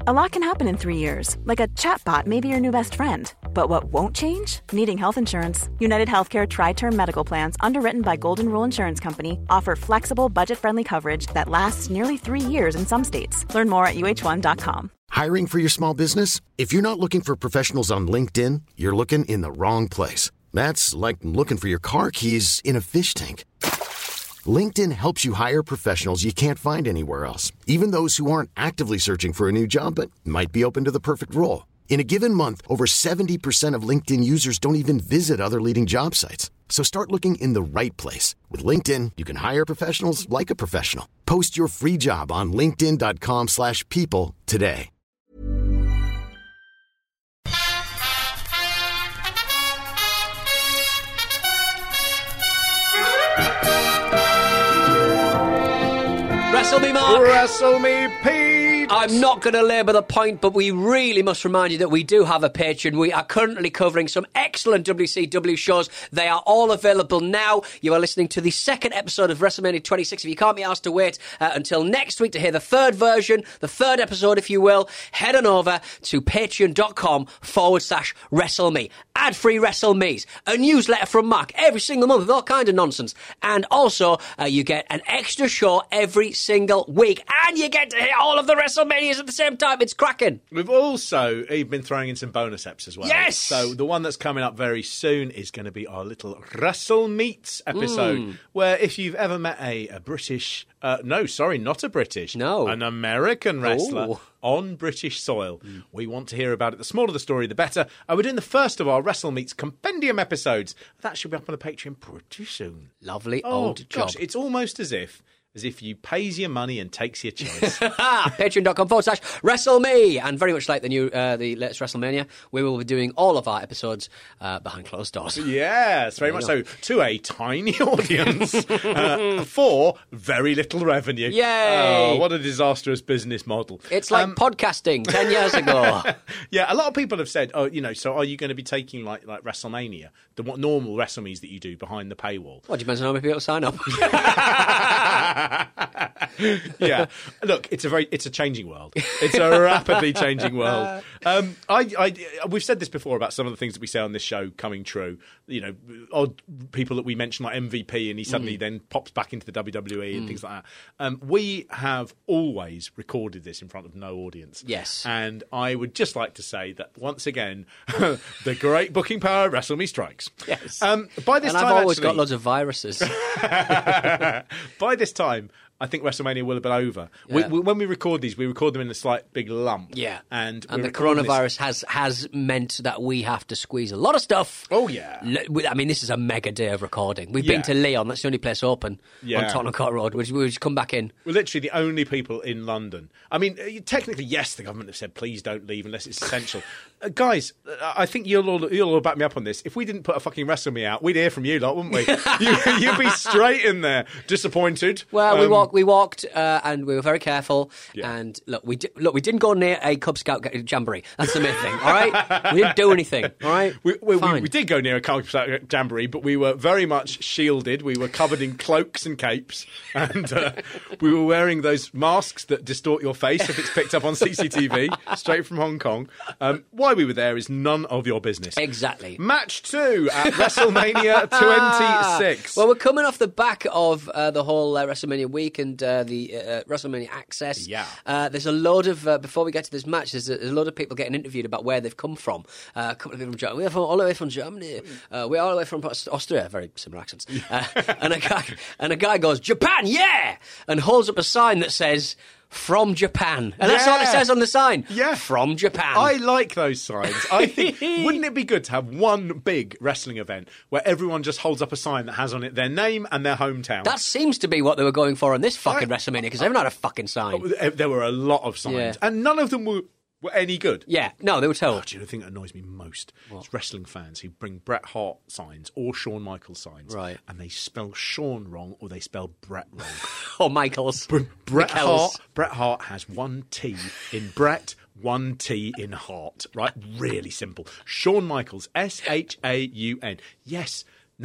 A lot can happen in 3 years, like a chatbot may be your new best friend. But what won't change? Needing health insurance. United Healthcare Tri-Term Medical Plans, underwritten by Golden Rule Insurance Company, offer flexible, budget-friendly coverage that lasts nearly 3 years in some states. Learn more at uh1.com. Hiring for your small business? If you're not looking for professionals on LinkedIn, you're looking in the wrong place. That's like looking for your car keys in a fish tank. LinkedIn helps you hire professionals you can't find anywhere else, even those who aren't actively searching for a new job but might be open to the perfect role. In a given month, over 70% of LinkedIn users don't even visit other leading job sites. So start looking in the right place. With LinkedIn, you can hire professionals like a professional. Post your free job on linkedin.com/people today. Wrestle me, Mark. Wrestle me, Pete. I'm not going to labour the point, but we really must remind you that we do have a Patreon. We are currently covering some excellent WCW shows. They are all available now. You are listening to the second episode of WrestleMania 26. If you can't be asked to wait until next week to hear the third version, the third episode, if you will, head on over to patreon.com/WrestleMe. Ad-free WrestleMe's, a newsletter from Mark every single month with all kinds of nonsense. And also, you get an extra show every single week. And you get to hear all of the WrestleManias at the same time. It's cracking. We've also been throwing in some bonus eps as well. Yes! So the one that's coming up very soon is going to be our little Wrestle Meets episode, where if you've ever met a British... not a British. No. An American wrestler Ooh. on British soil. We want to hear about it. The smaller the story, the better. We're doing the first of our Wrestle Meets compendium episodes. That should be up on the Patreon pretty soon. Lovely old job. Gosh, it's almost as if you pays your money and takes your choice. Patreon.com/WrestleMe. And very much like the latest WrestleMania, we will be doing all of our episodes behind closed doors. Yes, very much so. To a tiny audience for very little revenue. Yay! Oh, what a disastrous business model. It's like podcasting 10 years ago. Yeah, a lot of people have said, so are you going to be taking like WrestleMania, the normal WrestleMe's that you do behind the paywall? What, do you mention how many people sign up? Yeah, look, it's a changing world. It's a rapidly changing world. We've said this before about some of the things that we say on this show coming true. Odd people that we mention like MVP, and he suddenly then pops back into the WWE and things like that. We have always recorded this in front of no audience. Yes, and I would just like to say that once again, the great booking power of WrestleMe strikes. Yes, by this and time, I've always got loads of viruses. By this time, I think WrestleMania will have been over. Yeah. When we record these, we record them in a slight big lump. Yeah. And the coronavirus has meant that we have to squeeze a lot of stuff. Oh, yeah. I mean, this is a mega day of recording. We've been to Leon. That's the only place open on Tottenham Court Road. We'll just come back in. We're literally the only people in London. I mean, technically, yes, the government have said, please don't leave unless it's essential. Guys, I think you'll all back me up on this. If we didn't put a fucking WrestleMe out, we'd hear from you lot, wouldn't we? You'd be straight in there, disappointed. Well, we walked, and we were very careful. Yeah. And look, we didn't go near a Cub Scout jamboree. That's the main thing. All right, we didn't do anything. All right, we did go near a Cub Scout jamboree, but we were very much shielded. We were covered in cloaks and capes, and we were wearing those masks that distort your face if it's picked up on CCTV straight from Hong Kong. Why we were there is none of your business. Exactly. Match 2 at WrestleMania 26. Well, we're coming off the back of the whole WrestleMania week and the WrestleMania Access. Yeah. There's a load of, before we get to this match, there's a load of people getting interviewed about where they've come from. A couple of people from Germany. We're all the way from Germany. We're all the way from Austria. Very similar accents. And a guy goes, Japan, yeah! And holds up a sign that says... From Japan. And that's all it says on the sign. Yeah. From Japan. I like those signs. I think, wouldn't it be good to have one big wrestling event where everyone just holds up a sign that has on it their name and their hometown? That seems to be what they were going for on this fucking WrestleMania, because they've not had a fucking sign. There were a lot of signs, and none of them were any good. Yeah, no, they were terrible. Do you know the thing that annoys me most? It's wrestling fans who bring Bret Hart signs or Shawn Michaels signs, right? And they spell Shawn wrong or they spell Bret wrong. Or Michaels. Bret Hart has one T in Bret, one T in Hart, right? Really simple. Shawn Michaels, SHAUN. Yes, no.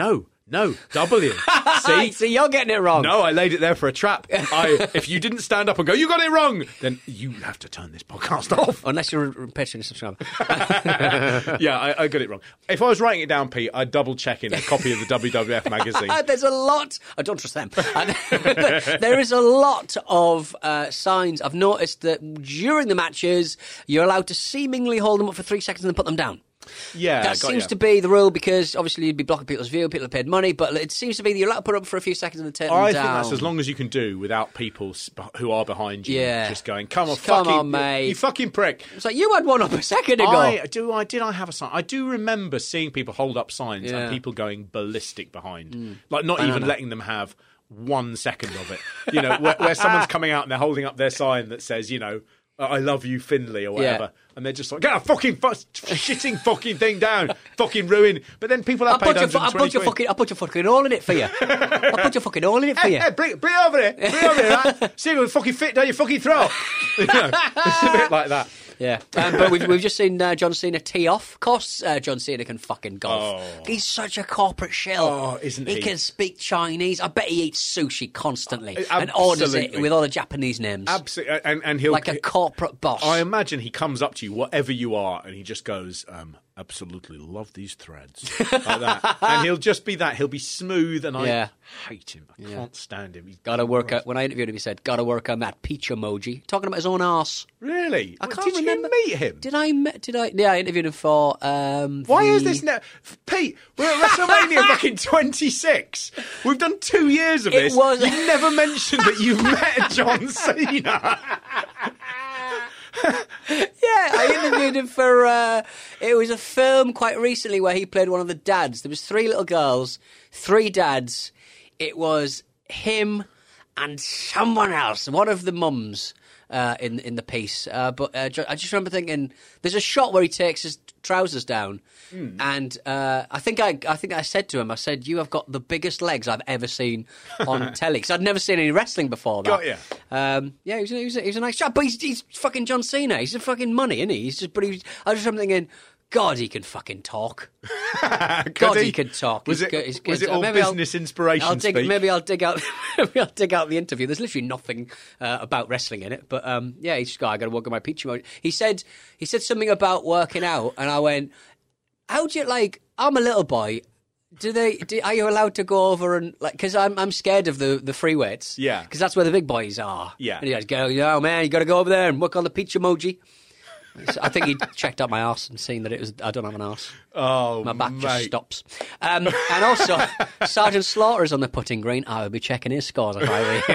No, W. See? So you're getting it wrong. No, I laid it there for a trap. If you didn't stand up and go, you got it wrong, then you have to turn this podcast off. Unless you're a Patreon subscriber. Yeah, I got it wrong. If I was writing it down, Pete, I'd double check in a copy of the WWF magazine. There's a lot. I don't trust them. There is a lot of signs. I've noticed that during the matches, you're allowed to seemingly hold them up for 3 seconds and then put them down. Yeah, that seems to be the rule because obviously you'd be blocking people's view. People have paid money, but it seems to be that you're allowed to put up for a few seconds and then turn them down. I think that's as long as you can do without people who are behind you just going, "Come on, mate, you fucking prick!" It's like you had one up a second ago. Did I have a sign? I do remember seeing people hold up signs and people going ballistic behind, like not even letting them have 1 second of it. You know, where someone's coming out and they're holding up their sign that says, you know, "I love you, Finlay," or whatever. And they're just like, get a fucking shitting fucking thing down, fucking ruin. But then people have paid I'll put your fucking all in it for you. I'll put your fucking all in it for you. Hey, bring it over here. Bring it over here, right? See if we fucking fit down your fucking throat. You know, it's a bit like that. Yeah, but we've just seen John Cena tee off. Of course, John Cena can fucking golf. Oh. He's such a corporate shell. Oh, isn't he? He can speak Chinese. I bet he eats sushi constantly and Absolutely. orders it with all the Japanese names. Absolutely, and he'll like a corporate boss. I imagine he comes up to you, whatever you are, and he just goes, "Absolutely love these threads," like that. And he'll just be that. He'll be smooth, and I hate him. I can't stand him. He's gotta work out. When I interviewed him, he said, "Gotta work on that peach emoji." Talking about his own arse. Really? I can't did remember. you meet him? Did I? Yeah, I interviewed him for. Why is this now, Pete? We're at WrestleMania fucking 26. We've done 2 years of this. You've never mentioned that you've met John Cena. Yeah, I interviewed him for, it was a film quite recently where he played one of the dads. There was 3 little girls, 3 dads. It was him and someone else, one of the mums in the piece. But I just remember thinking, there's a shot where he takes his trousers down, and I think I said to him, I said, "You have got the biggest legs I've ever seen on telly," because I'd never seen any wrestling before that. Got you. Yeah, he was a nice chap, but he's fucking John Cena. He's a fucking money, isn't he? I just remember thinking, God, he can fucking talk. God, he can talk. Was it all Maybe business inspiration speak? Maybe I'll dig out. Maybe I'll dig out the interview. There's literally nothing about wrestling in it, but yeah, he's just got. I got to work on my peach emoji. He said something about working out, and I went, "How do you like? I'm a little boy. Are you allowed to go over and like? Because I'm scared of the free weights. Yeah, because that's where the big boys are. Yeah, and he goes, "Oh man, you got to go over there and work on the peach emoji." I think he checked out my arse and seen that I don't have an arse. Oh, my back just stops. And also, Sergeant Slaughter is on the putting green. I will be checking his scores if I were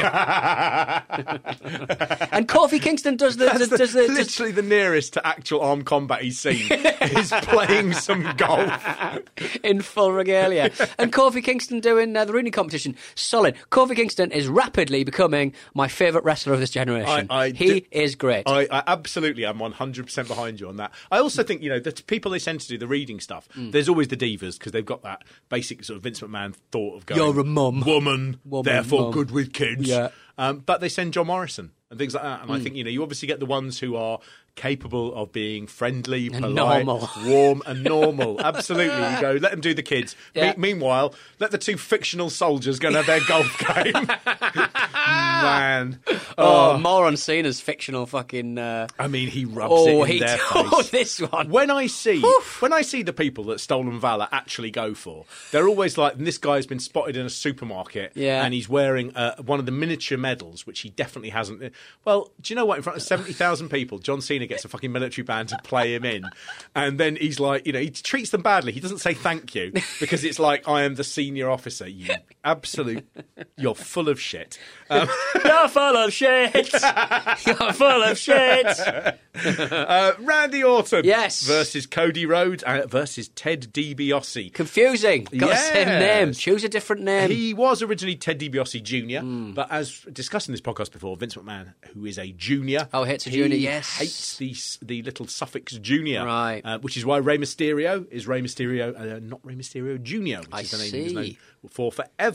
here. And Kofi Kingston does literally the nearest to actual armed combat he's seen is playing some golf in full regalia. And Kofi Kingston doing the Rooney competition. Solid. Kofi Kingston is rapidly becoming my favourite wrestler of this generation. He is great. I absolutely am 100% behind you on that. I also think, you know, the people they send to do the reading stuff, there's always the divas because they've got that basic sort of Vince McMahon thought of going, "You're a woman, therefore good with kids." Yeah. But they send John Morrison and things like that. And I think, you know, you obviously get the ones who are capable of being friendly, polite, warm and normal. Absolutely. You go, let them do the kids. Yeah. Meanwhile, let the 2 fictional soldiers go and have their golf game. Man. More on Cena's fictional fucking... I mean, he rubs it in their face. This one. When I see the people that Stolen Valor actually go for, they're always like, this guy's been spotted in a supermarket and he's wearing one of the miniature medals, which he definitely hasn't. Well, do you know what? In front of 70,000 people, John Cena gets a fucking military band to play him in. And then he's like, you know, he treats them badly. He doesn't say thank you because it's like, I am the senior officer. You're full of shit. You're full of shit. You're full of shit. Randy Orton versus Cody Rhodes versus Ted DiBiase. Confusing. Got the same name. Choose a different name. He was originally Ted DiBiase Jr., but as discussed in this podcast before, Vince McMahon, who is a junior, hates a junior. Yes, hates the little suffix junior, right? Which is why Rey Mysterio is Rey Mysterio, not Rey Mysterio Jr., which is the name he was known for forever.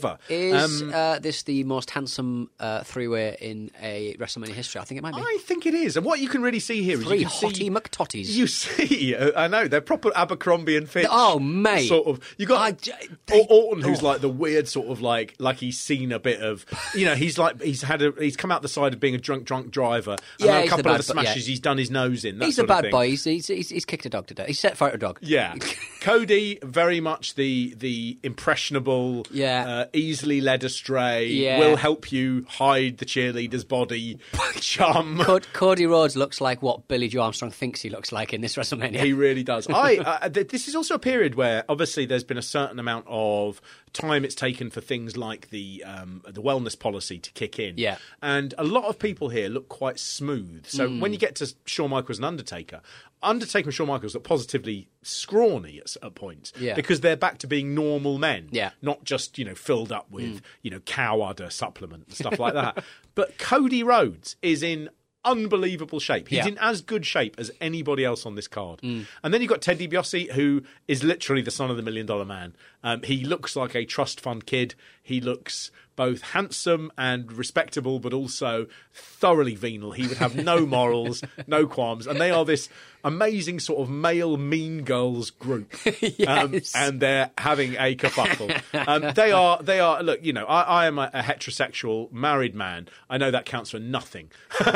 ever. Is this the most handsome three-way in a WrestleMania history? I think it might be. I think it is. And what you can really see here is Three you can hottie see, McTotties. You see, I know, they're proper Abercrombie and Fitch. Oh, mate. Sort of. You got Orton, who's like the weird sort of like he's seen a bit of, he's come out the side of being a drunk driver. And a couple of the smashes he's done his nose in. He's a bad boy. He's kicked a dog to death. He's set fire to a dog. Yeah. Cody, very much the impressionable, easily led astray, will help you hide the cheerleader's body, chum. Cody Rhodes looks like what Billy Joe Armstrong thinks he looks like in this WrestleMania. He really does. This is also a period where obviously there's been a certain amount of time it's taken for things like the wellness policy to kick in. Yeah. And a lot of people here look quite smooth. So when you get to Shawn Michaels and Undertaker and Shawn Michaels look positively scrawny at points because they're back to being normal men, not just filled up with cow udder supplement and stuff like that. But Cody Rhodes is in unbelievable shape. He's in as good shape as anybody else on this card. And then you've got Ted DiBiase, who is literally the son of the $1 Million Man. He looks like a trust fund kid. He looks both handsome and respectable, but also thoroughly venal. He would have no morals, no qualms. And they are this amazing sort of male mean girls group. And they're having a kerfuffle. They are, look, I am a heterosexual married man. I know that counts for nothing.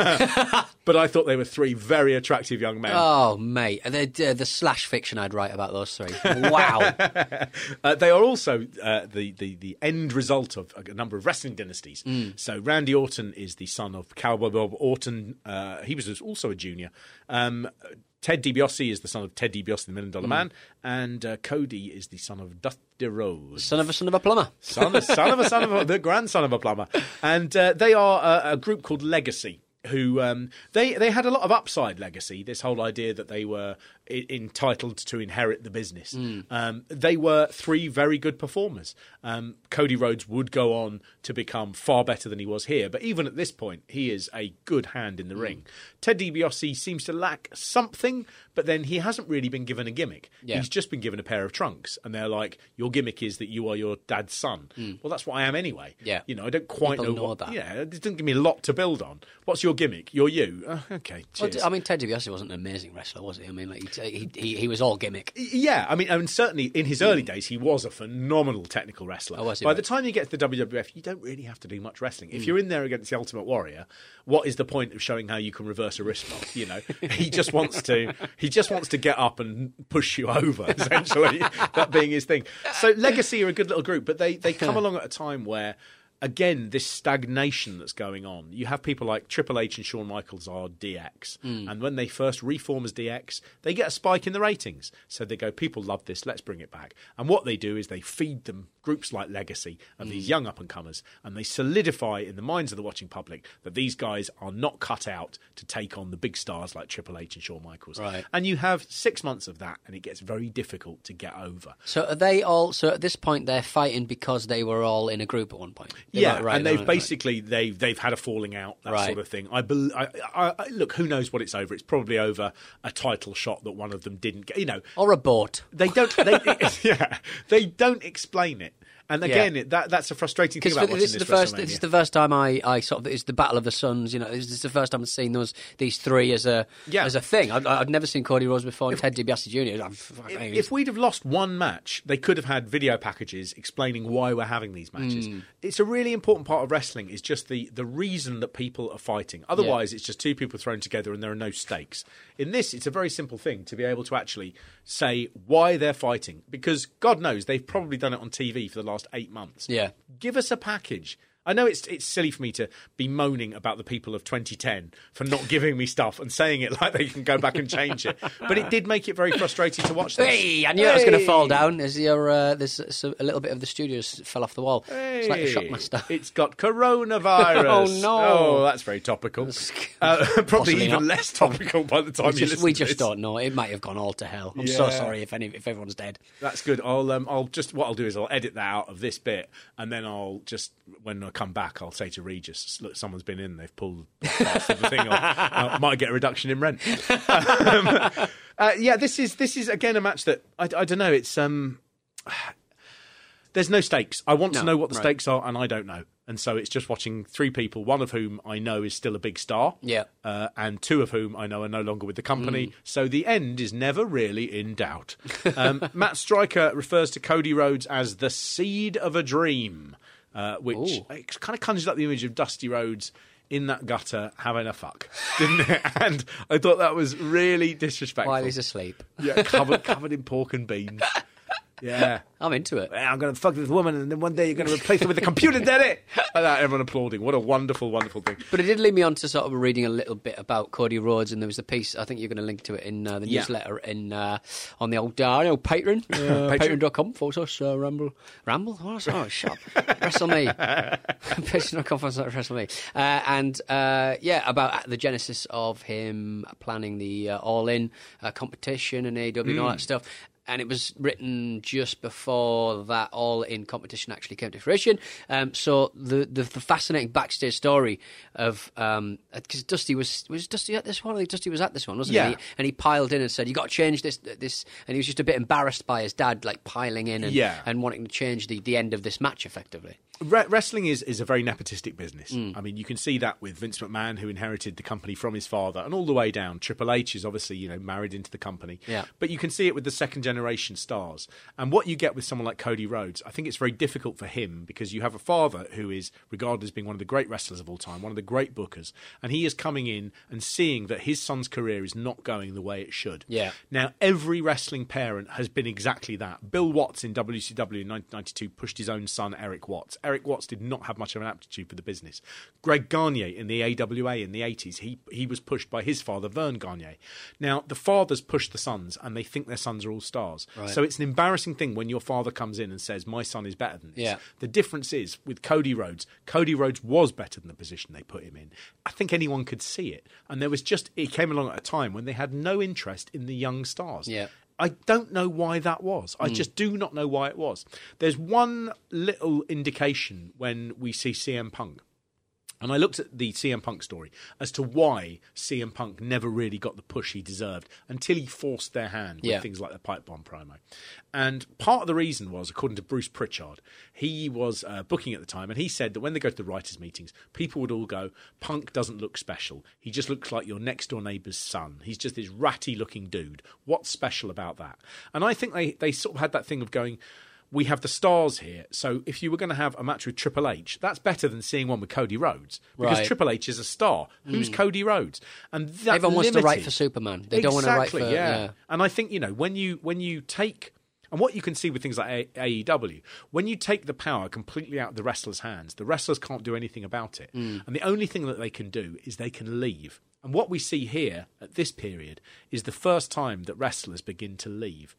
But I thought they were three very attractive young men. Oh, mate. The slash fiction I'd write about those three. Wow. They are also the end result of a number of wrestling dynasties. So Randy Orton is the son of Cowboy Bob Orton. He was also a junior. Ted DiBiase is the son of Ted DiBiase, the $1 Million Man, and Cody is the son of Dusty Rhodes, son of a plumber, the grandson of a plumber, and they are a group called Legacy. Who they had a lot of upside legacy, this whole idea that they were entitled to inherit the business. They were three very good performers. Cody Rhodes would go on to become far better than he was here, but even at this point, he is a good hand in the ring. Ted DiBiase seems to lack something, but then he hasn't really been given a gimmick. He's just been given a pair of trunks, and they're like, your gimmick is that you are your dad's son. Well, that's what I am anyway. I don't quite know that. Yeah, it didn't give me a lot to build on. What's your gimmick? You're you. Okay, cheers. Well, I mean, Ted DiBiase wasn't an amazing wrestler, was he? I mean, like he was all gimmick. Yeah, I mean, certainly in his early days, he was a phenomenal technical wrestler. By the time you get to the WWF, you don't really have to do much wrestling. If you're in there against the Ultimate Warrior, what is the point of showing how you can reverse a wrist lock? He just wants to get up and push you over, essentially, that being his thing. So Legacy are a good little group, but they come along at a time where, again, this stagnation that's going on. You have people like Triple H and Shawn Michaels are DX. And when they first reform as DX, they get a spike in the ratings. So they go, people love this, let's bring it back. And what they do is they feed them groups like Legacy of these young up-and-comers, and they solidify in the minds of the watching public that these guys are not cut out to take on the big stars like Triple H and Shawn Michaels. Right. And you have 6 months of that, and it gets very difficult to get over. So are they all... So at this point, they're fighting because they were all in a group at one point? And they've basically they've had a falling out, that sort of thing. I look, who knows what it's over? It's probably over a title shot that one of them didn't get. Or a boat. They don't. They don't explain it. And again, that's a frustrating thing about watching this WrestleMania. This is the first time I sort of... It's the Battle of the Sons, This is the first time I've seen these three as a thing. I'd never seen Cody Rhodes before, and Ted DiBiase Jr. If we'd have lost one match, they could have had video packages explaining why we're having these matches. It's a really important part of wrestling, is just the reason that people are fighting. Otherwise, it's just two people thrown together and there are no stakes. In this, it's a very simple thing to be able to actually say why they're fighting. Because God knows, they've probably done it on TV for the last 8 months. Yeah. Give us a package. I know it's silly for me to be moaning about the people of 2010 for not giving me stuff and saying it like they can go back and change it, but it did make it very frustrating to watch this. Hey, I knew that was going to fall down as there's a little bit of the studio fell off the wall. It's like the Shockmaster. It's got coronavirus. Oh, no. Oh, that's very topical. Probably even less topical by the time you listen to We just don't know. It might have gone all to hell. I'm so sorry if everyone's dead. That's good. What I'll do is I'll edit that out of this bit, and then I'll just, when I come back, I'll say to Regis, look, someone's been in, they've pulled parts of the thing off. I might get a reduction in rent. This is again a match that I don't know. It's There's no stakes. I want to know what the right. stakes are, and I don't know. And so it's just watching three people, one of whom I know is still a big star, and two of whom I know are no longer with the company. So the end is never really in doubt. Matt Stryker refers to Cody Rhodes as the seed of a dream, which kind of conjures up the image of Dusty Rhodes in that gutter having a fuck, didn't it? And I thought that was really disrespectful. While he's asleep. Yeah, covered in pork and beans. Yeah. I'm into it. I'm going to fuck this woman, and then one day you're going to replace her with a computer, Daddy! Like that, everyone applauding. What a wonderful, wonderful thing. But it did lead me on to sort of reading a little bit about Cody Rhodes, and there was a piece, I think you're going to link to it in the newsletter on the old Patreon, patreon.com/ramble. Ramble? What? Oh, shut up. Wrestle me. Patreon.com/wrestle me. And about the genesis of him planning the All-In competition and AEW and all that stuff. And it was written just before that All-In competition actually came to fruition. So the fascinating backstage story of because Dusty was Dusty at this one? I think Dusty was at this one, wasn't he? And he piled in and said, "You got to change this," and he was just a bit embarrassed by his dad, like piling in and wanting to change the end of this match effectively. Wrestling is a very nepotistic business. I mean, you can see that with Vince McMahon, who inherited the company from his father, and all the way down. Triple H is obviously, married into the company. Yeah. But you can see it with the second generation stars. And what you get with someone like Cody Rhodes, I think it's very difficult for him because you have a father who is regarded as being one of the great wrestlers of all time, one of the great bookers, and he is coming in and seeing that his son's career is not going the way it should. Yeah. Now, every wrestling parent has been exactly that. Bill Watts in WCW in 1992 pushed his own son, Eric Watts. Eric Watts did not have much of an aptitude for the business. Greg Gagne in the AWA in the 80s, he was pushed by his father, Vern Gagne. Now, the fathers push the sons, and they think their sons are all stars. Right. So it's an embarrassing thing when your father comes in and says, my son is better than this. Yeah. The difference is, with Cody Rhodes was better than the position they put him in. I think anyone could see it. And it came along at a time when they had no interest in the young stars. Yeah. I don't know why that was. I just do not know why it was. There's one little indication when we see CM Punk. And I looked at the CM Punk story as to why CM Punk never really got the push he deserved until he forced their hand with things like the Pipe Bomb promo. And part of the reason was, according to Bruce Pritchard, he was booking at the time, and he said that when they go to the writers' meetings, people would all go, Punk doesn't look special. He just looks like your next-door neighbour's son. He's just this ratty-looking dude. What's special about that? And I think they sort of had that thing of going, we have the stars here, so if you were going to have a match with Triple H, that's better than seeing one with Cody Rhodes, because Triple H is a star. Who's Cody Rhodes? And that's everyone wants to write for Superman. They don't want to write for... Yeah. And I think, when you take... And what you can see with things like AEW, when you take the power completely out of the wrestlers' hands, the wrestlers can't do anything about it. And the only thing that they can do is they can leave. And what we see here at this period is the first time that wrestlers begin to leave.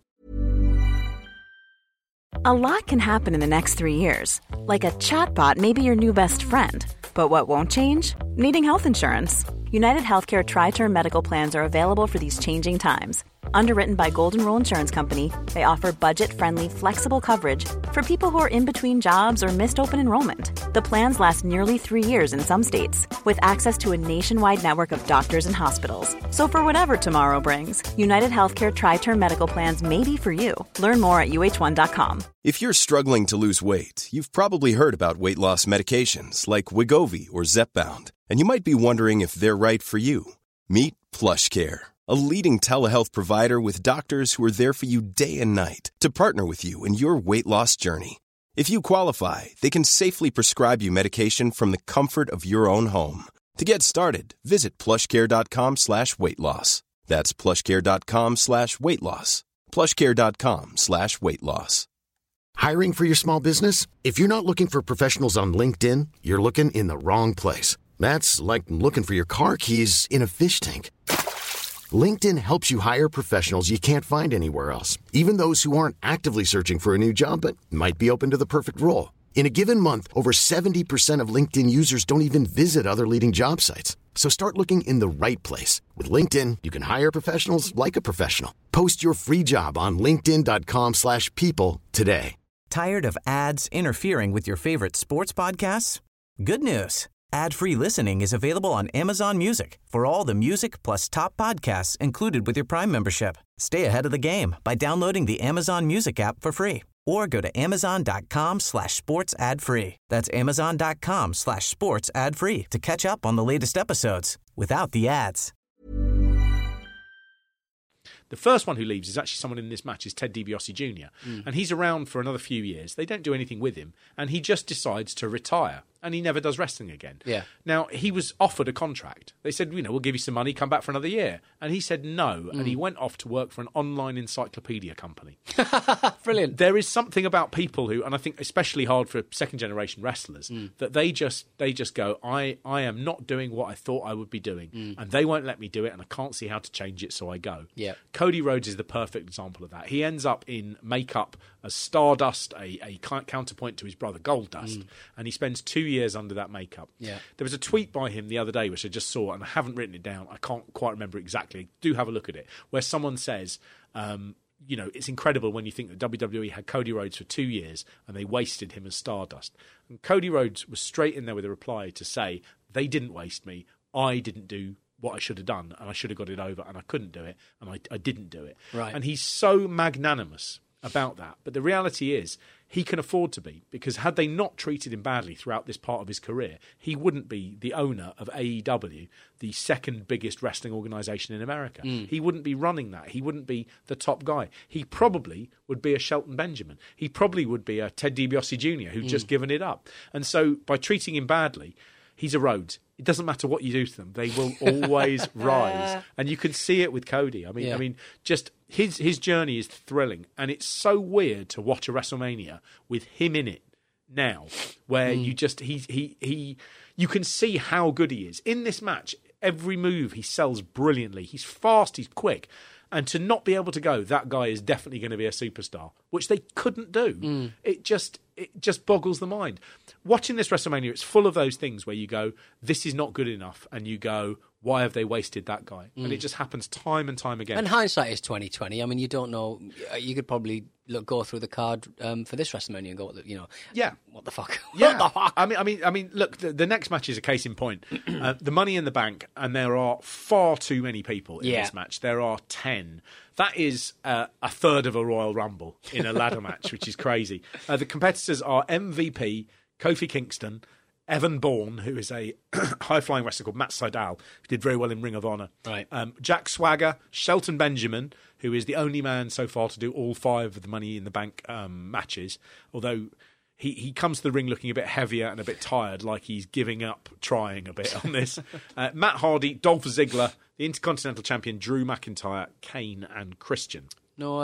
A lot can happen in the next 3 years. Like a chatbot may be your new best friend. But what won't change? Needing health insurance. United Healthcare Tri-Term Medical Plans are available for these changing times. Underwritten by Golden Rule Insurance Company, they offer budget-friendly, flexible coverage for people who are in between jobs or missed open enrollment. The plans last nearly 3 years in some states, with access to a nationwide network of doctors and hospitals. So for whatever tomorrow brings, United Healthcare Tri-Term Medical Plans may be for you. Learn more at UH1.com. If you're struggling to lose weight, you've probably heard about weight loss medications like Wegovy or Zepbound, and you might be wondering if they're right for you. Meet PlushCare, a leading telehealth provider with doctors who are there for you day and night to partner with you in your weight loss journey. If you qualify, they can safely prescribe you medication from the comfort of your own home. To get started, visit plushcare.com/weightloss. That's plushcare.com/weightloss. plushcare.com/weightloss. Hiring for your small business? If you're not looking for professionals on LinkedIn, you're looking in the wrong place. That's like looking for your car keys in a fish tank. LinkedIn helps you hire professionals you can't find anywhere else, even those who aren't actively searching for a new job but might be open to the perfect role. In a given month, over 70% of LinkedIn users don't even visit other leading job sites. So start looking in the right place. With LinkedIn, you can hire professionals like a professional. Post your free job on linkedin.com/people today. Tired of ads interfering with your favorite sports podcasts? Good news. Ad-free listening is available on Amazon Music for all the music plus top podcasts included with your Prime membership. Stay ahead of the game by downloading the Amazon Music app for free or go to amazon.com/sports ad free. That's amazon.com/sports ad free to catch up on the latest episodes without the ads. The first one who leaves is actually someone in this match, is Ted DiBiase Jr. And he's around for another few years. They don't do anything with him, and he just decides to retire, and he never does wrestling again. Yeah. Now, he was offered a contract. They said, we'll give you some money, come back for another year. And he said no, and he went off to work for an online encyclopedia company. Brilliant. There is something about people who, and I think especially hard for second-generation wrestlers, that they just go, I am not doing what I thought I would be doing, and they won't let me do it, and I can't see how to change it, so I go. Yeah. Cody Rhodes is the perfect example of that. He ends up in makeup as Stardust, a counterpoint to his brother Goldust, and he spends 2 years under that makeup. Yeah. There was a tweet by him the other day, which I just saw, and I haven't written it down. I can't quite remember exactly. Do have a look at it, where someone says, it's incredible when you think that WWE had Cody Rhodes for 2 years and they wasted him as Stardust. And Cody Rhodes was straight in there with a reply to say, they didn't waste me. I didn't do what I should have done, and I should have got it over, and I couldn't do it, and I didn't do it. Right. And he's so magnanimous about that. But the reality is, he can afford to be, because had they not treated him badly throughout this part of his career, he wouldn't be the owner of AEW, the second biggest wrestling organisation in America. He wouldn't be running that. He wouldn't be the top guy. He probably would be a Shelton Benjamin. He probably would be a Ted DiBiase Jr. who'd just given it up. And so by treating him badly, he's a Rhodes. It doesn't matter what you do to them; they will always rise, and you can see it with Cody. I mean, just his journey is thrilling, and it's so weird to watch a WrestleMania with him in it now, where you just you can see how good he is in this match. Every move he sells brilliantly. He's fast. He's quick. And to not be able to go, that guy is definitely going to be a superstar, which they couldn't do. It just boggles the mind. Watching this WrestleMania, it's full of those things where you go, this is not good enough, and you go, why have they wasted that guy? And it just happens time and time again. And hindsight is 20/20. I mean, you don't know. You could probably go through the card for this WrestleMania and go, yeah, what the fuck? Yeah. What the fuck? I mean. Look, the next match is a case in point. The Money in the Bank, and there are far too many people in this match. There are 10. That is a third of a Royal Rumble in a ladder match, which is crazy. The competitors are MVP, Kofi Kingston, Evan Bourne, who is a high-flying wrestler called Matt Sydal, who did very well in Ring of Honor. Right. Jack Swagger, Shelton Benjamin, who is the only man so far to do all 5 of the Money in the Bank matches, although he comes to the ring looking a bit heavier and a bit tired, like he's giving up trying a bit on this. Matt Hardy, Dolph Ziggler, the Intercontinental Champion Drew McIntyre, Kane and Christian. No,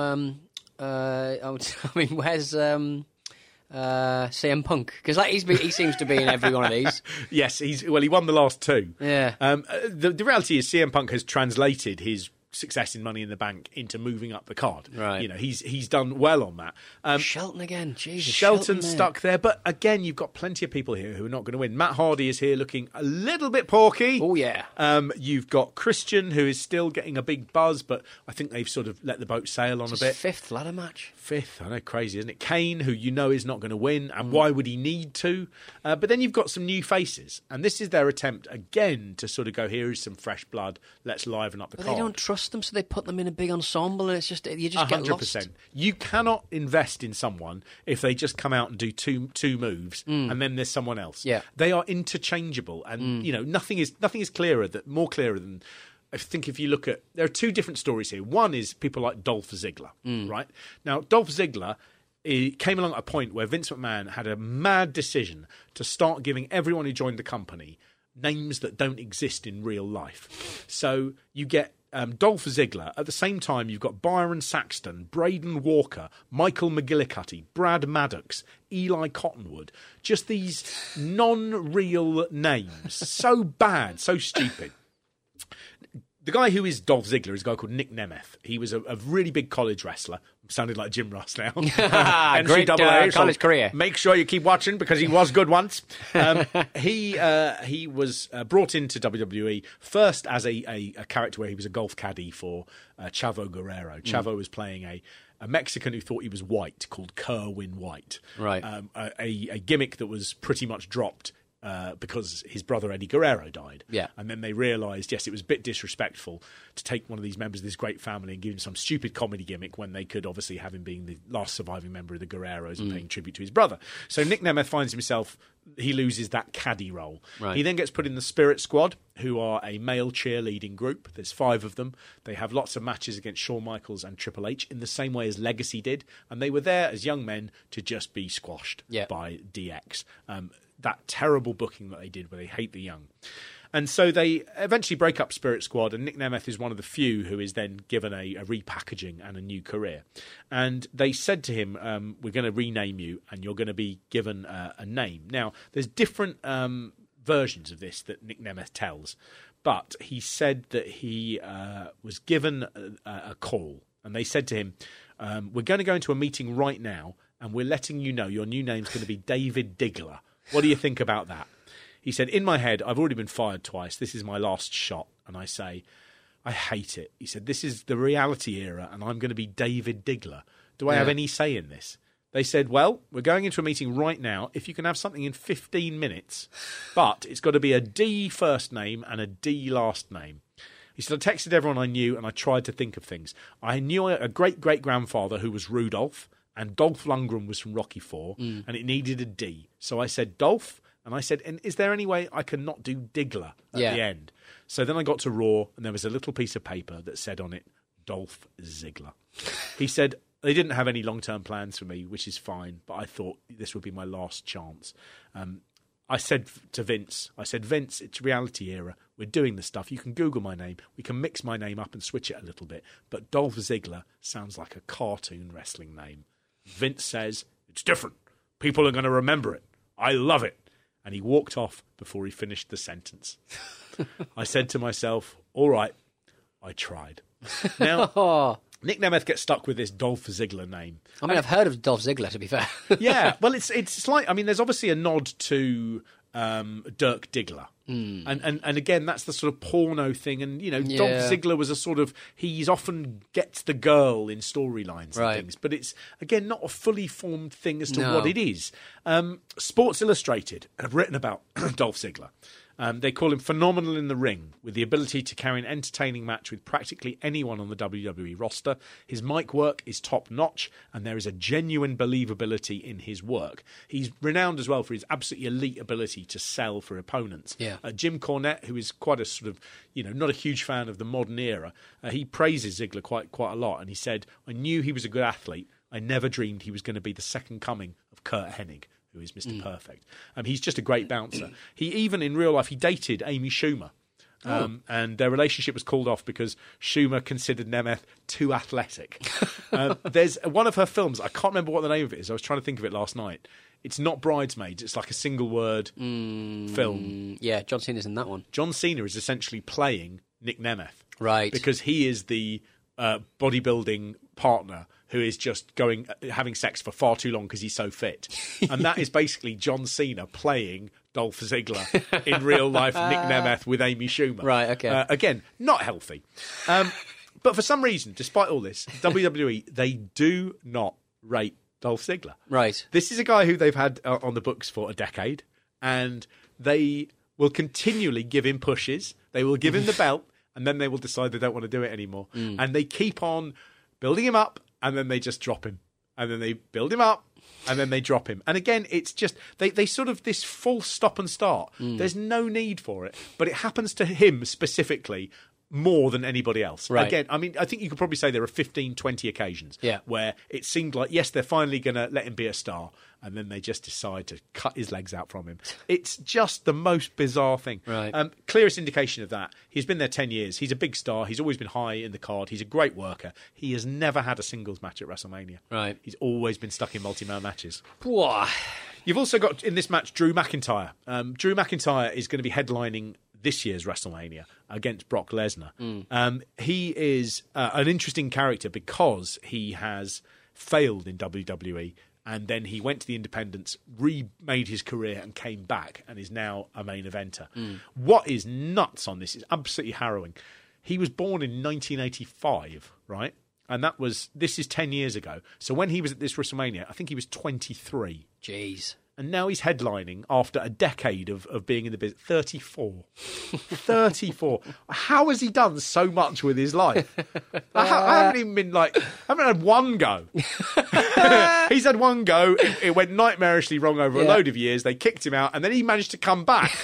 where's CM Punk? Because he seems to be in every one of these. Yes, he won the last 2. Yeah. The reality is CM Punk has translated his success in Money in the Bank into moving up the card. Right. He's done well on that. Shelton again. Jesus. Shelton stuck there. But again, you've got plenty of people here who are not going to win. Matt Hardy is here looking a little bit porky. Oh, yeah. You've got Christian, who is still getting a big buzz, but I think they've sort of let the boat sail on a bit. 5th ladder match. 5th. I know, crazy, isn't it? Kane, who is not going to win, and why would he need to? But then you've got some new faces, and this is their attempt again to sort of go, here is some fresh blood, let's liven up the card. They don't trust them, so they put them in a big ensemble, and you just 100%. Get lost. You cannot invest in someone if they just come out and do two moves, and then there's someone else. Yeah. They are interchangeable, and nothing is more clearer than. I think if you look at, there are 2 different stories here. One is people like Dolph Ziggler, right? Now, Dolph Ziggler came along at a point where Vince McMahon had a mad decision to start giving everyone who joined the company names that don't exist in real life. So you get Dolph Ziggler. At the same time, you've got Byron Saxton, Braden Walker, Michael McGillicuddy, Brad Maddox, Eli Cottonwood. Just these non-real names. So bad, so stupid. The guy who is Dolph Ziggler is a guy called Nick Nemeth. He was a really big college wrestler. Sounded like Jim Ross now. Great college career. Make sure you keep watching because he was good once. He was brought into WWE first as a character where he was a golf caddy for Chavo Guerrero. Chavo was playing a Mexican who thought he was white called Kerwin White. Right. A gimmick that was pretty much dropped because his brother Eddie Guerrero died. Yeah. And then they realised, yes, it was a bit disrespectful to take one of these members of this great family and give him some stupid comedy gimmick when they could obviously have him being the last surviving member of the Guerreros and paying tribute to his brother. So Nick Nemeth finds himself, he loses that caddy role. Right. He then gets put in the Spirit Squad, who are a male cheerleading group. There's 5 of them. They have lots of matches against Shawn Michaels and Triple H in the same way as Legacy did. And they were there as young men to just be squashed by DX. That terrible booking that they did where they hate the young. And so they eventually break up Spirit Squad, and Nick Nemeth is one of the few who is then given a repackaging and a new career. And they said to him, we're going to rename you, and you're going to be given a name. Now, there's different versions of this that Nick Nemeth tells, but he said that he was given a call, and they said to him, we're going to go into a meeting right now, and we're letting you know your new name's going to be David Diggler. What do you think about that? He said, in my head, I've already been fired twice. This is my last shot. And I say, I hate it. He said, this is the reality era, and I'm going to be David Diggler. Do I have any say in this? They said, well, we're going into a meeting right now. If you can have something in 15 minutes, but it's got to be a D first name and a D last name. He said, I texted everyone I knew, and I tried to think of things. I knew a great-great-grandfather who was Rudolph, and Dolph Lundgren was from Rocky IV, and it needed a D. So I said, Dolph. And I said, and is there any way I can not do Diggler at the end? So then I got to Raw, and there was a little piece of paper that said on it, Dolph Ziggler. He said, they didn't have any long-term plans for me, which is fine, but I thought this would be my last chance. I said to Vince, Vince, it's reality era. We're doing the stuff. You can Google my name. We can mix my name up and switch it a little bit. But Dolph Ziggler sounds like a cartoon wrestling name. Vince says, it's different. People are going to remember it. I love it. And he walked off before he finished the sentence. I said to myself, all right, I tried. Now, Nick Nemeth gets stuck with this Dolph Ziggler name. I mean, I've heard of Dolph Ziggler, to be fair. Yeah, well, it's like, I mean, there's obviously a nod to Dirk Diggler. And again, that's the sort of porno thing. And, you know, Dolph Ziggler was a sort of, he's often gets the girl in storylines and things. But it's, again, not a fully formed thing as to what it is. Sports Illustrated have written about Dolph Ziggler. They call him phenomenal in the ring, with the ability to carry an entertaining match with practically anyone on the WWE roster. His mic work is top-notch, and there is a genuine believability in his work. He's renowned as well for his absolutely elite ability to sell for opponents. Yeah. Jim Cornette, who is quite a sort of, you know, not a huge fan of the modern era, he praises Ziggler quite a lot, and he said, I knew he was a good athlete. I never dreamed he was going to be the second coming of Kurt Hennig, who is Mr. Perfect. He's just a great bouncer. He even, in real life, he dated Amy Schumer. And their relationship was called off because Schumer considered Nemeth too athletic. There's one of her films, I can't remember what the name of it is. I was trying to think of it last night. It's not Bridesmaids. It's like a single-word film. Yeah, John Cena's in that one. John Cena is essentially playing Nick Nemeth. Right. Because he is the bodybuilding partner who is just having sex for far too long because he's so fit. And that is basically John Cena playing Dolph Ziggler in real life, Nick Nemeth with Amy Schumer. Right, okay. Again, not healthy. But for some reason, despite all this, WWE, they do not rate Dolph Ziggler. Right. This is a guy who they've had on the books for a decade, and they will continually give him pushes. They will give him the belt, and then they will decide they don't want to do it anymore. And they keep on building him up, and then they just drop him. And then they build him up, and then they drop him. And again, it's just, they sort of this full stop and start. There's no need for it. But it happens to him specifically more than anybody else. Right. Again, I mean, I think you could probably say there are 15, 20 occasions where it seemed like, yes, they're finally going to let him be a star, and then they just decide to cut his legs out from him. It's just the most bizarre thing. Right. Clearest indication of that, he's been there 10 years. He's a big star. He's always been high in the card. He's a great worker. He has never had a singles match at WrestleMania. Right. He's always been stuck in multi-man matches. Whoa. You've also got, in this match, Drew McIntyre. Drew McIntyre is going to be headlining this year's WrestleMania against Brock Lesnar. He is an interesting character because he has failed in WWE, and then he went to the independents, remade his career, and came back, and is now a main eventer. What is nuts on this is absolutely harrowing. He was born in 1985, right? And this is 10 years ago. So when he was at this WrestleMania, I think he was 23. Jeez. and now he's headlining after a decade of being in the business. 34. 34. How has he done so much with his life? I haven't even been I haven't had one go. He's had one go. It went nightmarishly wrong over a load of years. They kicked him out, and then he managed to come back.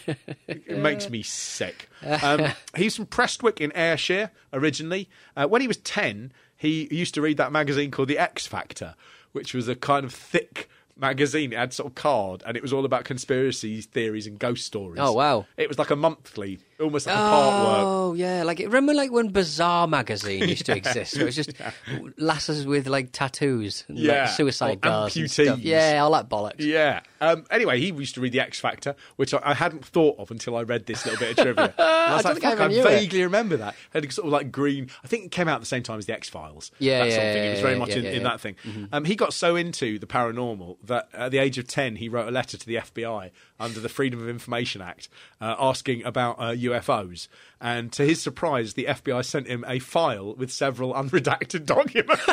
It makes me sick. He's from Prestwick in Ayrshire originally. When he was 10, he used to read that magazine called The X Factor, which was a kind of thick magazine. It had sort of card, and it was all about conspiracy theories and ghost stories. Oh, wow. It was like a monthly, almost like a part work. Oh, yeah. Remember when Bazaar magazine used to exist? Where it was just lasses with tattoos and suicide bars and stuff. Yeah, all that bollocks. Yeah. Anyway, he used to read The X Factor, which I hadn't thought of until I read this little bit of trivia. I was I vaguely remember that. It had sort of green. I think it came out at the same time as The X-Files. Yeah, that sort of thing. It was very much in yeah. that thing. Mm-hmm. He got so into the paranormal that at the age of 10, he wrote a letter to the FBI under the Freedom of Information Act asking about UFOs. And to his surprise, the FBI sent him a file with several unredacted documents.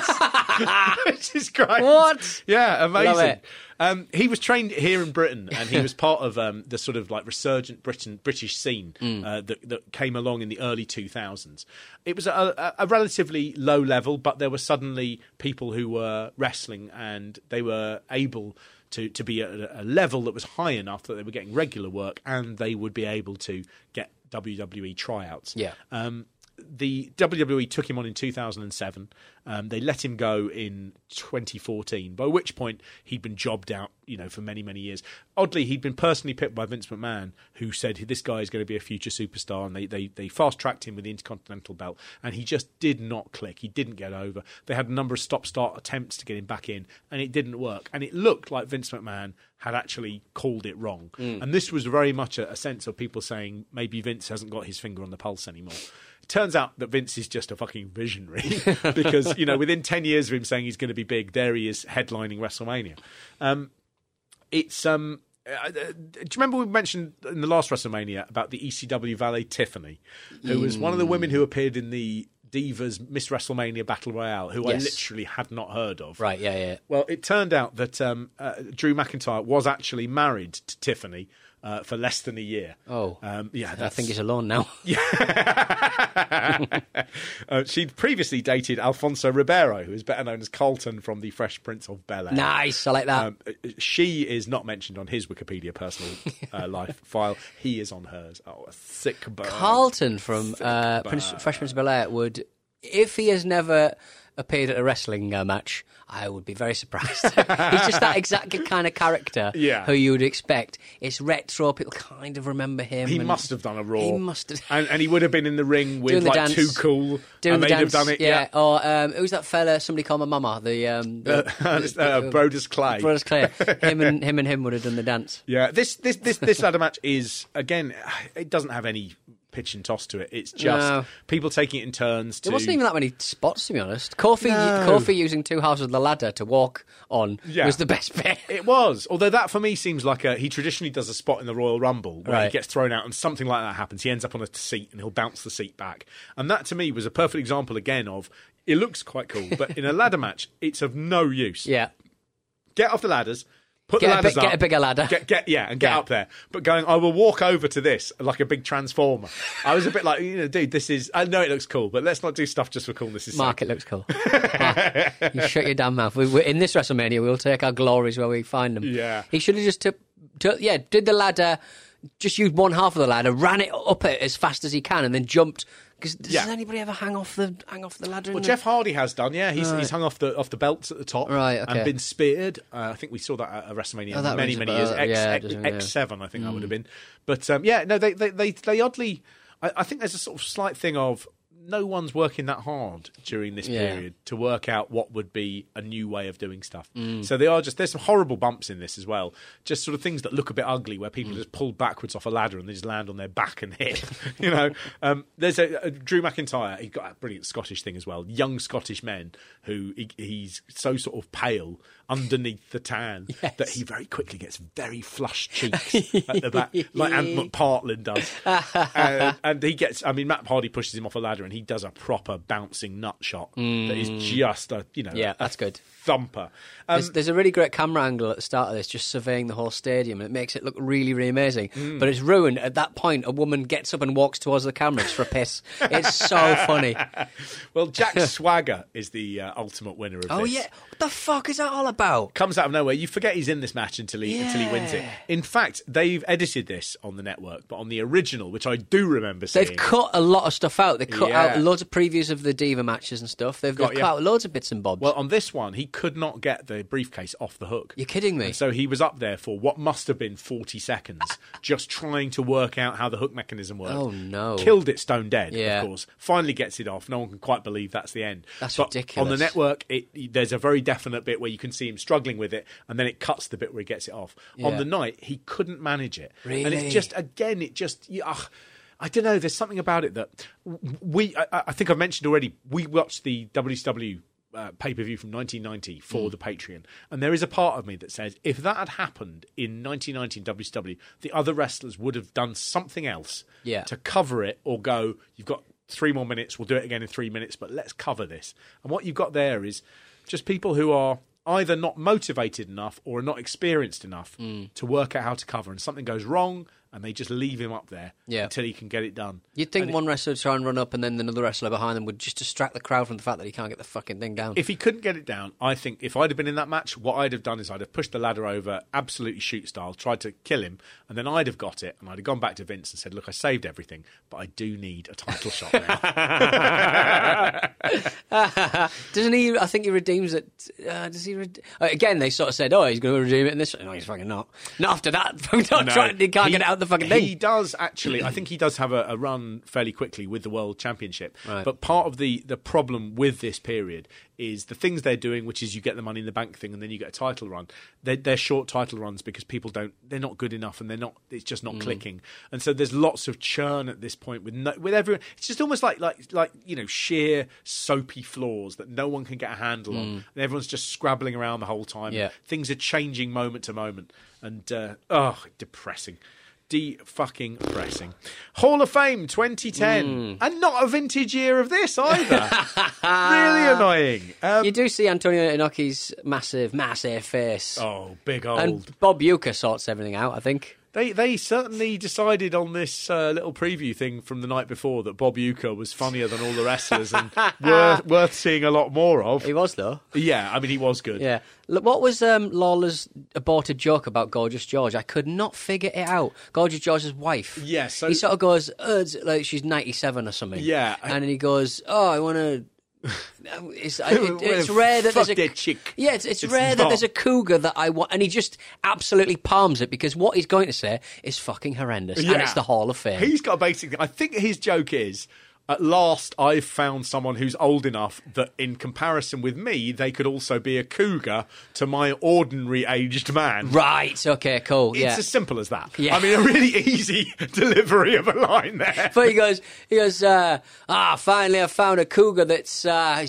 Which is great. What? Yeah, amazing. Love it. He was trained here in Britain, and he was part of the sort of resurgent British scene that came along in the early 2000s. It was a relatively low level, but there were suddenly people who were wrestling, and they were able to be at a level that was high enough that they were getting regular work, and they would be able to get WWE tryouts. Yeah. The WWE took him on in 2007. They let him go in 2014, by which point he'd been jobbed out, for many, many years. Oddly, he'd been personally picked by Vince McMahon, who said this guy is going to be a future superstar, and they fast-tracked him with the Intercontinental belt, and he just did not click. He didn't get over. They had a number of stop-start attempts to get him back in, and it didn't work. And it looked like Vince McMahon had actually called it wrong. And this was very much a sense of people saying maybe Vince hasn't got his finger on the pulse anymore. Turns out that Vince is just a fucking visionary because, within 10 years of him saying he's going to be big, there he is headlining WrestleMania. Do you remember we mentioned in the last WrestleMania about the ECW valet Tiffany, who was one of the women who appeared in the Divas Miss WrestleMania Battle Royale, who I literally had not heard of. Right, yeah. Well, it turned out that Drew McIntyre was actually married to Tiffany for less than a year. Oh. Yeah, I think he's alone now. She'd previously dated Alfonso Ribeiro, who is better known as Carlton from The Fresh Prince of Bel-Air. Nice, I like that. She is not mentioned on his Wikipedia personal life file. He is on hers. Oh, a sick burn. Carlton from Fresh Prince of Bel-Air would, if he has never appeared at a wrestling match, I would be very surprised. He's just that exact kind of character who you would expect. It's retro, people kind of remember him. He must have done a Raw. He must have. And he would have been in the ring with dance. Too Cool. Doing the dance. Have done it. Yeah. Or who's that fella, Somebody Call My Mama? Brodus Clay. Brodus Clay. Him would have done the dance. Yeah. This ladder match is, again, it doesn't have any pitch and toss to it. It's just people taking it in turns. There wasn't even that many spots, to be honest. Kofi using two halves of the ladder to walk on was the best bit. It was. Although that for me seems like he traditionally does a spot in the Royal Rumble where he gets thrown out and something like that happens. He ends up on a seat and he'll bounce the seat back. And that to me was a perfect example again of it looks quite cool, but in a ladder match, it's of no use. Yeah. Get off the ladders. Put the ladders up. Get a bigger ladder. Get up there. But I will walk over to this like a big transformer. I was a bit like, dude, this is, I know it looks cool, but let's not do stuff just for coolness' sake. Mark, it looks cool. Mark, you shut your damn mouth. In this WrestleMania, we'll take our glories where we find them. Yeah. He should have just did the ladder, just used one half of the ladder, ran it up it as fast as he can, and then jumped. Because does anybody ever hang off the ladder? Well, Jeff Hardy has done. Yeah, he's hung off the belts at the top, and been speared. I think we saw that at WrestleMania many years. X7, I think that would have been. But they oddly. I think there's a sort of slight thing of no one's working that hard during this period to work out what would be a new way of doing stuff. So there's some horrible bumps in this as well. Just sort of things that look a bit ugly where people just pull backwards off a ladder and they just land on their back and hit. There's a Drew McIntyre. He got a brilliant Scottish thing as well. Young Scottish men who he's so sort of pale underneath the tan that he very quickly gets very flushed cheeks at the back, like Ant McPartlin does. And he gets, Matt Hardy pushes him off a ladder and he does a proper bouncing nut shot that is just a that's good. thumper. There's a really great camera angle at the start of this, just surveying the whole stadium, and it makes it look really, really amazing. But it's ruined at that point. A woman gets up and walks towards the camera just for a piss. It's so funny. Well, Jack Swagger is the ultimate winner of this. Oh yeah, what the fuck is that all about? Comes out of nowhere. You forget he's in this match until he wins it. In fact, they've edited this on the network, but on the original, which I do remember seeing, they've cut a lot of stuff out. They cut out loads of previews of the Diva matches and stuff. They've cut out loads of bits and bobs. Well, on this one, he could not get the briefcase off the hook. You're kidding me. And so he was up there for what must have been 40 seconds, just trying to work out how the hook mechanism worked. Oh no! Killed it stone dead. Of course. Finally gets it off. No one can quite believe that's the end. That's ridiculous. On the network, there's a very definite bit where you can see him struggling with it, and then it cuts the bit where he gets it off. On the night, he couldn't manage it. Really? And it's just, again, I don't know. There's something about it that I think I've mentioned already. We watched the WCW pay-per-view from 1990 for the Patreon, and there is a part of me that says if that had happened in 1990 in WCW, the other wrestlers would have done something else to cover it, or go, you've got 3 more minutes, we'll do it again in 3 minutes, but let's cover this. And what you've got there is just people who are either not motivated enough or are not experienced enough to work out how to cover, and something goes wrong and they just leave him up there until he can get it done. You'd think one wrestler would try and run up, and then another wrestler behind them would just distract the crowd from the fact that he can't get the fucking thing down. If he couldn't get it down, I think if I'd have been in that match, what I'd have done is I'd have pushed the ladder over, absolutely shoot style, tried to kill him, and then I'd have got it, and I'd have gone back to Vince and said, look, I saved everything, but I do need a title shot now. Doesn't he? I think he redeems it. Does he? Again, they sort of said, "Oh, he's going to redeem it in this." No, he's fucking not. Not after that. He can't get it out the fucking thing. He does actually. I think he does have a run fairly quickly with the World Championship. Right. But part of the problem with this period is the things they're doing, which is you get the Money in the Bank thing, and then you get a title run. They're short title runs because people they're not good enough, and it's just not clicking. And so there's lots of churn at this point with everyone. It's just almost like sheer soapy floors that no one can get a handle on, and everyone's just scrabbling around the whole time. Yeah. Things are changing moment to moment, and depressing. Fucking pressing. Hall of Fame 2010, and not a vintage year of this either. Really annoying. You do see Antonio Inoki's massive face. Oh, big old. And Bob Uecker sorts everything out, I think. They certainly decided on this little preview thing from the night before that Bob Uecker was funnier than all the wrestlers and worth seeing a lot more of. He was, though. Yeah, I mean, he was good. Yeah. Look, what was Lawler's aborted joke about Gorgeous George? I could not figure it out. Gorgeous George's wife. Yeah, so... He sort of goes, it's like she's 97 or something. Yeah. And then he goes, I want to... It's rare that there's a chick. Yeah, it's rare that there's a cougar that I want, and he just absolutely palms it because what he's going to say is fucking horrendous, and it's the Hall of Fame. He's got basically. I think his joke is, at last I've found someone who's old enough that in comparison with me, they could also be a cougar to my ordinary aged man. Right, okay, cool. It's as simple as that. Yeah. I mean, a really easy delivery of a line there. But he goes, finally I found a cougar that's, and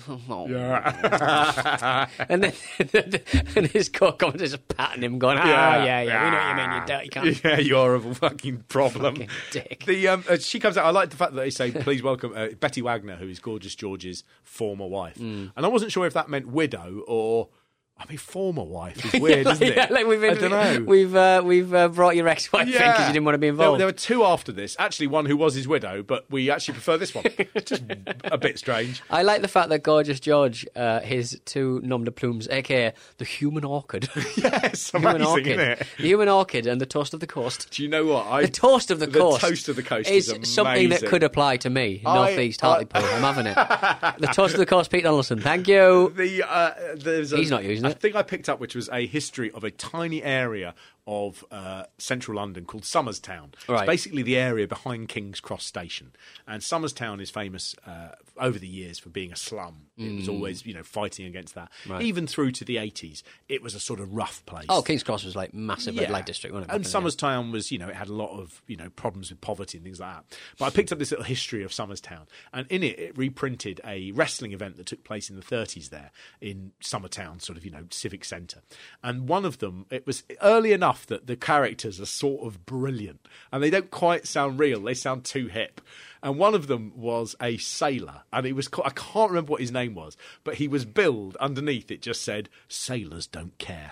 then and his co-commentator's just patting him going, we know what you mean, you dirty cunt. Yeah, you horrible fucking problem. Fucking dick. She comes out, I like the fact that they say, please welcome Betty Wagner, who is Gorgeous George's former wife. And I wasn't sure if that meant widow or... I mean, former wife is weird, isn't it? Yeah, like I don't know. We've brought your ex-wife in because you didn't want to be involved. There were two after this. Actually, one who was his widow, but we actually prefer this one. Just a bit strange. I like the fact that Gorgeous George, his two nom de plumes, a.k.a. the Human Orchid. Yes, Human amazing, Orchid. isn't it? The Human Orchid and the Toast of the Coast. Do you know what? The Toast of the Coast. The Toast of the Coast is amazing. something that could apply to me, North East Hartlepool. I'm having it. The Toast of the Coast, Pete Donaldson. Thank you. He's not using it. I think I picked up, which was a history of a tiny area of central London called Somerstown. Right. It's basically the area behind King's Cross Station. And Somerstown is famous over the years for being a slum. It was always, fighting against that. Right. Even through to the 80s, it was a sort of rough place. Oh, King's Cross was like massive red light district, wasn't it? And Somerstown was, it had a lot of, problems with poverty and things like that. But I picked up this little history of Somerstown, and in it reprinted a wrestling event that took place in the 30s there in Somertown, sort of, civic centre. And one of them, it was early enough enough that the characters are sort of brilliant, and they don't quite sound real. They sound too hip. And one of them was a sailor, and it was I can't remember what his name was, but he was billed underneath. It just said, "Sailors don't care."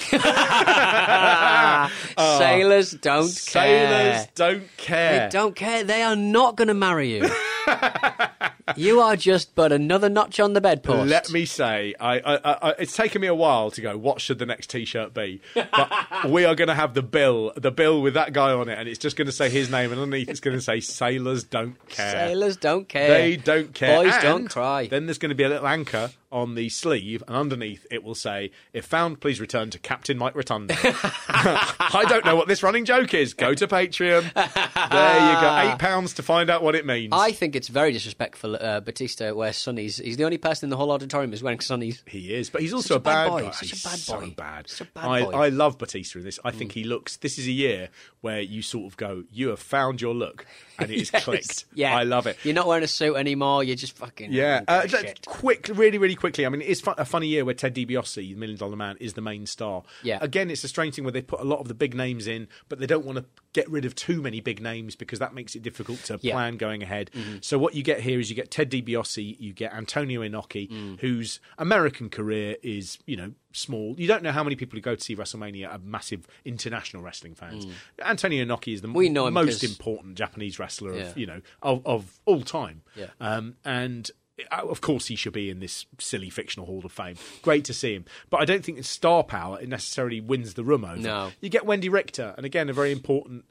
Sailors don't care. Sailors don't care. They don't care. They are not going to marry you. You are just but another notch on the bedpost. Let me say, it's taken me a while to go, what should the next T-shirt be? But we are going to have the bill with that guy on it, and it's just going to say his name, and underneath it's going to say, "Sailors don't care." Sailors don't care. They don't care. Boys And don't cry. Then there's going to be a little anchor on the sleeve, and underneath it will say, "If found, please return to Captain Mike Rotundo." I don't know what this running joke is. Go to Patreon. There you go. £8 to find out what it means. I think it's very disrespectful. Batista wears sunnies. He's the only person in the whole auditorium who's wearing sunnies. He is, but he's also Such a bad guy. boy. Such a bad He's boy. So bad. Such a bad boy. I love Batista in this. I think he looks. This is a year where you sort of go, you have found your look, and it is clicked. Yeah, I love it. You're not wearing a suit anymore. You're just fucking shit. Really, really quickly. I mean, it's a funny year where Ted DiBiase, the $1 Million Man, is the main star. Yeah. Again, it's a strange thing where they put a lot of the big names in, but they don't want to get rid of too many big names because that makes it difficult to plan going ahead. Mm-hmm. So what you get here is you get Ted DiBiase, you get Antonio Inoki, whose American career is, small. You don't know how many people who go to see WrestleMania are massive international wrestling fans. Antonio Inoki is the most important Japanese wrestler of all time. Yeah. And of course he should be in this silly fictional Hall of Fame. Great to see him. But I don't think it's star power it necessarily wins the room over. No. You get Wendy Richter, and again, a very important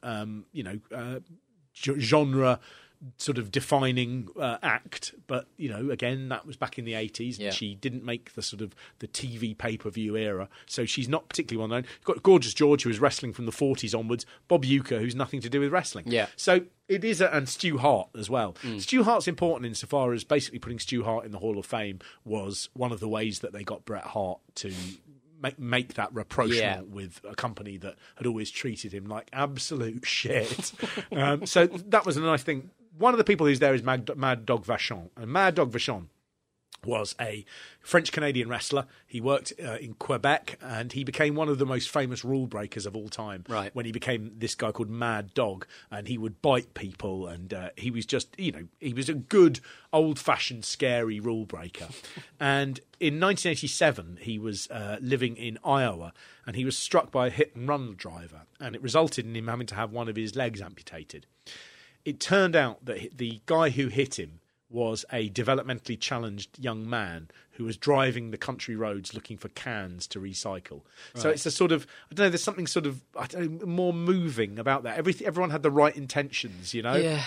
genre sort of defining act, but again, that was back in the 80s, and she didn't make the sort of the TV pay-per-view era, so she's not particularly well known. You've got Gorgeous George, who was wrestling from the 40s onwards, Bob Uecker, who's nothing to do with wrestling. So it is, and Stu Hart as well. Stu Hart's important insofar as basically putting Stu Hart in the Hall of Fame was one of the ways that they got Bret Hart to make that rapprochement with a company that had always treated him like absolute shit. So that was a nice thing. One of the people who's there is Mad Dog Vachon. And Mad Dog Vachon was a French-Canadian wrestler. He worked in Quebec, and he became one of the most famous rule breakers of all time. Right. When he became this guy called Mad Dog, and he would bite people, and he was just, he was a good, old-fashioned, scary rule breaker. And in 1987, he was living in Iowa, and he was struck by a hit-and-run driver, and it resulted in him having to have one of his legs amputated. It turned out that the guy who hit him was a developmentally challenged young man who was driving the country roads looking for cans to recycle. Right. So it's a sort of, I don't know, there's something sort of more moving about that. Everyone had the right intentions, Yeah.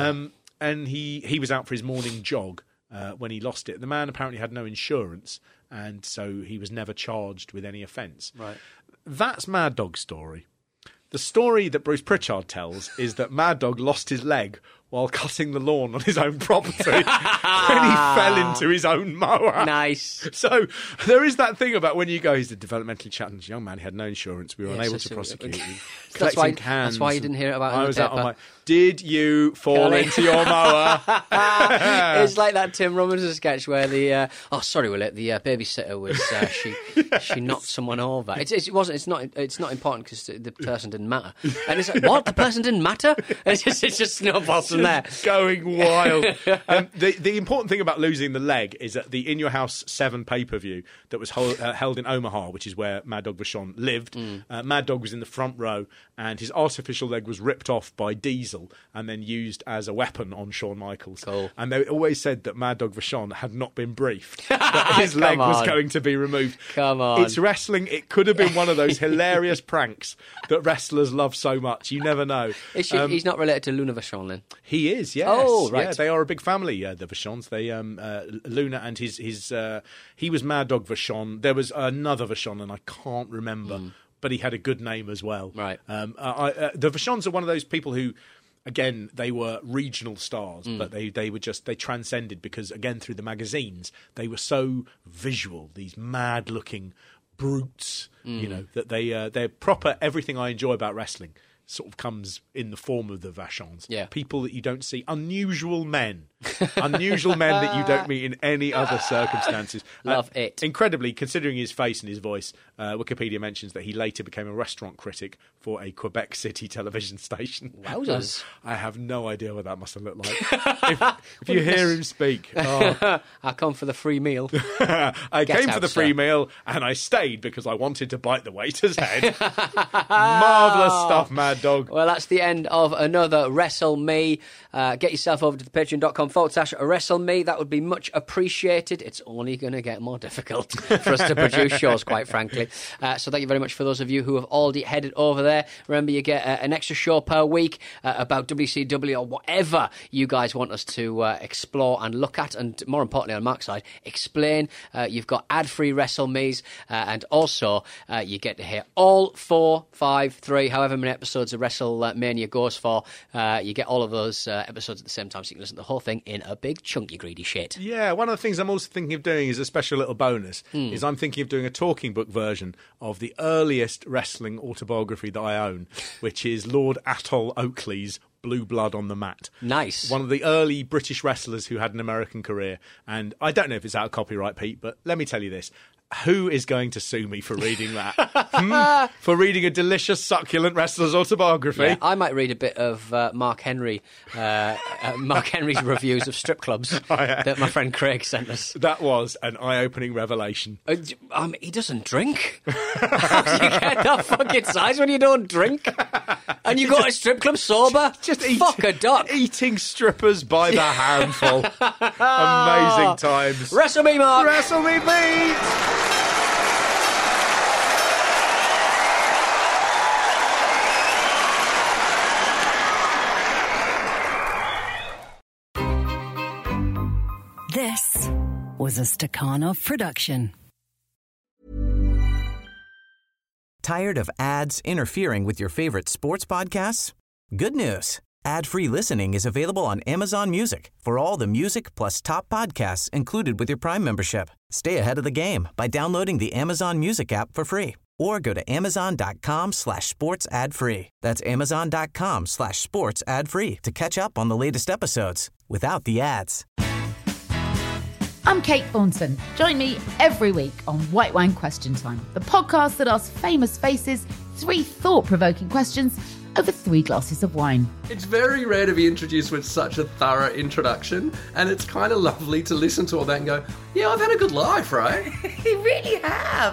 And he was out for his morning jog when he lost it. The man apparently had no insurance, and so he was never charged with any offence. Right. That's Mad Dog's story. The story that Bruce Pritchard tells is that Mad Dog lost his leg while cutting the lawn on his own property when he fell into his own mower. Nice. So there is that thing about when you go, he's a developmentally challenged young man, he had no insurance, we were unable to prosecute him. That's why you didn't hear about it in the paper. Out on did you fall into your mower? It's like that Tim Robinson sketch where the the babysitter was she knocked someone over. It's not important because the person didn't matter. And it's like, what, the person didn't matter? And it's just snowballs from there. Going wild. The important thing about losing the leg is that the In Your House 7 pay-per-view that was held in Omaha, which is where Mad Dog Vachon lived, Mad Dog was in the front row, and his artificial leg was ripped off by Diesel and then used as a weapon on Shawn Michaels. Cool. And they always said that Mad Dog Vachon had not been briefed, that his leg was going to be removed. Come on. It's wrestling. It could have been one of those hilarious pranks that wrestlers love so much. You never know. He's not related to Luna Vachon then? He is, yes. Oh, right. Yeah, they are a big family, the Vachons. They, Luna and his he was Mad Dog Vachon. There was another Vachon, and I can't remember, but he had a good name as well. Right. The Vachons are one of those people who, again, they were regional stars, but they transcended because, again, through the magazines, they were so visual, these mad-looking brutes, that they're proper. Everything I enjoy about wrestling sort of comes in the form of the Vachons. Yeah. People that you don't see, unusual men Unusual men that you don't meet in any other circumstances. Love it. Incredibly, considering his face and his voice, Wikipedia mentions that he later became a restaurant critic for a Quebec City television station. Wowzers. I have no idea what that must have looked like. if you hear him speak. Oh. I come for the free meal. I came for the free meal and I stayed because I wanted to bite the waiter's head. Marvellous stuff, Mad Dog. Well, that's the end of another Wrestle Me. Get yourself over to the patreon.com/Wrestle Me. That would be much appreciated. It's only going to get more difficult for us to produce shows, quite frankly. So thank you very much for those of you who have already headed over there. Remember, you get an extra show per week about WCW or whatever you guys want us to explore and look at, and more importantly on Mark's side, explain. You've got ad-free Wrestle Me's, and also you get to hear all 4, 5, 3, however many episodes of WrestleMania goes for. You get all of those episodes at the same time, so you can listen to the whole thing in a big chunky greedy shit. Yeah, one of the things I'm also thinking of doing is a special little bonus, is I'm thinking of doing a talking book version of the earliest wrestling autobiography that I own, which is Lord Atoll Oakley's Blue Blood on the Mat. Nice. One of the early British wrestlers who had an American career. And I don't know if it's out of copyright, Pete, but let me tell you this. Who is going to sue me for reading that? For reading a delicious, succulent wrestler's autobiography? Yeah, I might read a bit of Mark Henry's reviews of strip clubs that my friend Craig sent us. That was an eye-opening revelation. He doesn't drink. How do you get that fucking size when you don't drink? And you go to a strip club sober? Fuck a duck. Eating strippers by the handful. Amazing times. Wrestle me, Mark. Wrestle me, Pete. This was a Stakhanov production. Tired of ads interfering with your favorite sports podcasts? Good news. Ad-free listening is available on Amazon Music for all the music plus top podcasts included with your Prime membership. Stay ahead of the game by downloading the Amazon Music app for free or go to amazon.com/sports ad free. That's amazon.com/sports ad free to catch up on the latest episodes without the ads. I'm Kate Thornton. Join me every week on White Wine Question Time, the podcast that asks famous faces 3 thought-provoking questions over 3 glasses of wine. It's very rare to be introduced with such a thorough introduction, and it's kind of lovely to listen to all that and go, yeah, I've had a good life, right? You really have.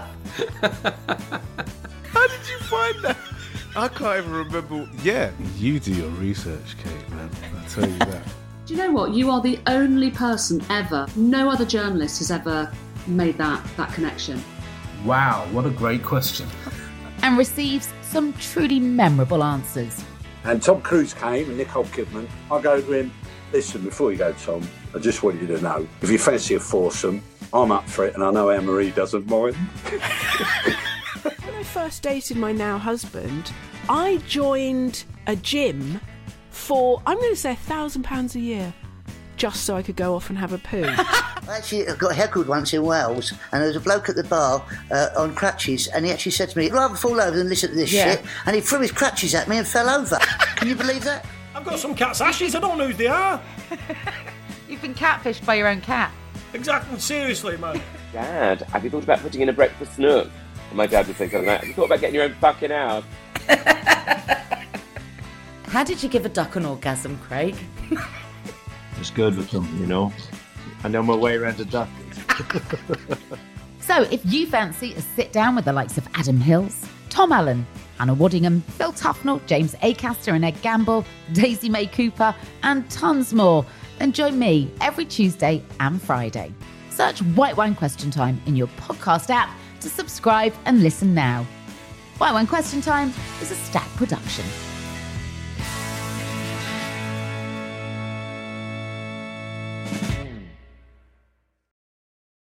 How did you find that? I can't even remember. Yeah, you do your research, Kate, man. I'll tell you that. Do you know what? You are the only person ever, no other journalist has ever made that connection. Wow, what a great question. And receives some truly memorable answers. And Tom Cruise came and Nicole Kidman. I go to him, listen, before you go, Tom, I just want you to know, if you fancy a foursome, I'm up for it and I know Anne-Marie doesn't mind. When I first dated my now husband, I joined a gym for, I'm going to say £1,000 a year, just so I could go off and have a poo. Actually, I got heckled once in Wales, and there was a bloke at the bar on crutches, and he actually said to me, I'd rather fall over than listen to this shit, and he threw his crutches at me and fell over. Can you believe that? I've got some cat's ashes, I don't know who they are. You've been catfished by your own cat. Exactly, seriously, man. Dad, have you thought about putting in a breakfast nook? And my dad would say something like, have you thought about getting your own fucking house? How did you give a duck an orgasm, Craig? It's good with them, you know. I know my way around a duck. So if you fancy a sit-down with the likes of Adam Hills, Tom Allen, Anna Waddingham, Phil Tufnell, James Acaster and Ed Gamble, Daisy May Cooper, and tons more, then join me every Tuesday and Friday. Search White Wine Question Time in your podcast app to subscribe and listen now. White Wine Question Time is a Stack production.